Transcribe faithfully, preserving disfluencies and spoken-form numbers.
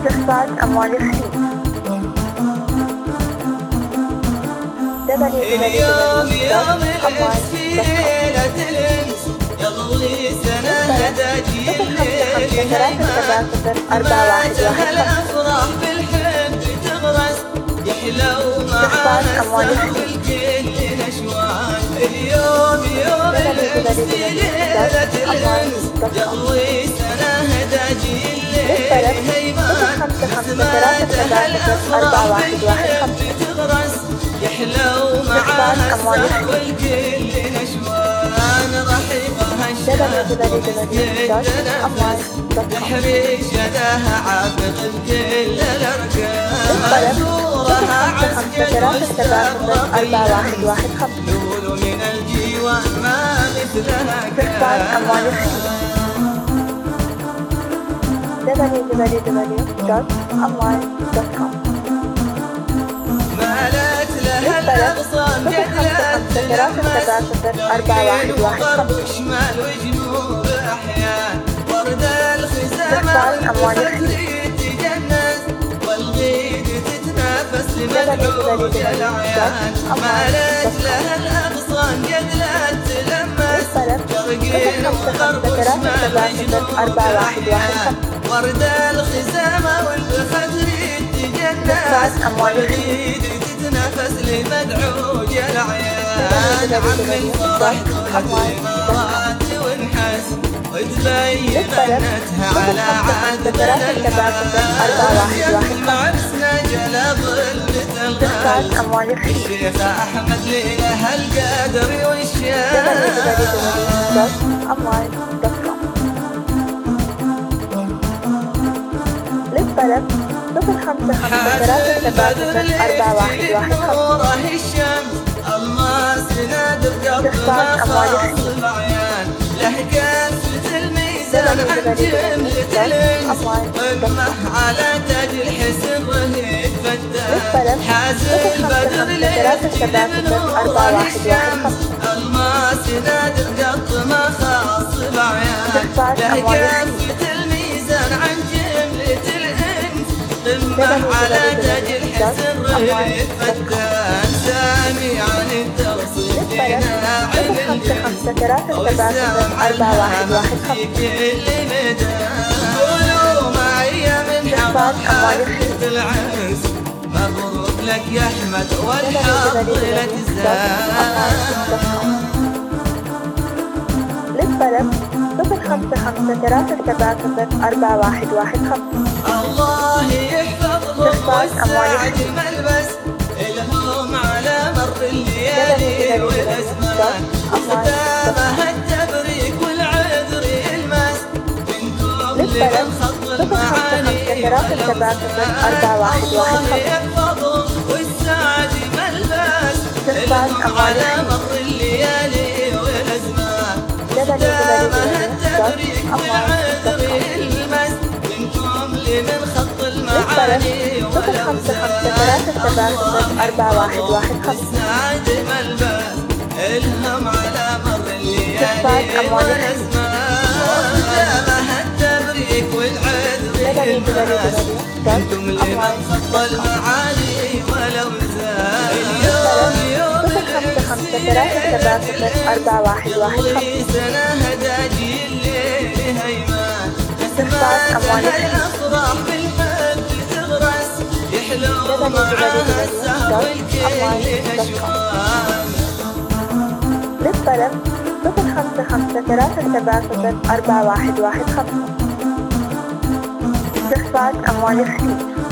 استخراج أموال الخليج اليوم يوم الأمس في ليلة الأمس يضوي سنة هداجي الليل هيمان ماتها الأفراح بالحب تغرس يحلو معاها السهو الكل نشوان اليوم يوم الأمس في ليلة الأمس يضوي سنة هداجي الليل هيمان ماتها الأفراح بالحب تغرس يحلو معاها السهو الكل نشوان رحيبها الشاب جدنا تحريك شداها عابق الكل الأركان نورها عسكر واستغرق لولو من الجيوان ما مثلها كان دبليو دبليو دبليو دوت أموال دوت كوم مالت لها الأغصان جدلت تلمس وغرب وشمال وجنوب أحيان ورد الخزامة والفخر يتجنس والغيد تتنافس لمدعوج العيان مالت لها الأغصان جدلت تلمس شرقين وغرب وشمال وجنوب أحيان ورد الخزامة والفخر يتجنس والغيد تتنافس لمدعوج العيان عم الفرح طلعت الإمارات وانحس وتبين انتها على عادتنا الحسن عرسنا جلب الغال الشيخ أحمد ليله القدر والشان للطلب صفر خمسة خمسة ثلاثة سبعة صفر أربعة واحد واحد نوره الشمس الماس نادر قط ما خاص العيان له كافة الميزان عن جملة الانس قمه على تاج الحسن رهيب فتان حازم بدر ليل بنوره الشمس الماس نادر قط ما خاص العيان له كافة الميزان عن جملة الانس قمه على تاج الحسن رهيب فتان سامي عن التوصيف فينا علم والسلام عنها في كل ميدان قولوا معي من حضر حافظ العرس مبروك لك يا أحمد والحظ لك زاد للطلب صفر خمسة خمسة ثلاثة سبعة صفر أربعة واحد واحد خمسة الله يحفظهم والسعد ملبس الهم على مر الليالي والأزمان ختامها التبريك والعذر يلمس منكم لمن خط المعاني الله يحفظهم والسعد ملبس الهم على مر الليالي والأزمان ختامها التبريك والعذر يلمس منكم لمن خط المعاني والسعد ملبس الهم على مر الليالي والأزمان ختامها التبريك والعذر يلمس منكم لمن خط المعاني والأوزان اليوم يوم الأمس سنة هداجي الليل هيمان نسماتها الأفراح بالحب تغرس يحلو معاها السهو الكل نشوان للطلب صفر خمسة خمسة ثلاثة سبعة صفر أربعة واحد واحد خمسة استخراج أموال الخليج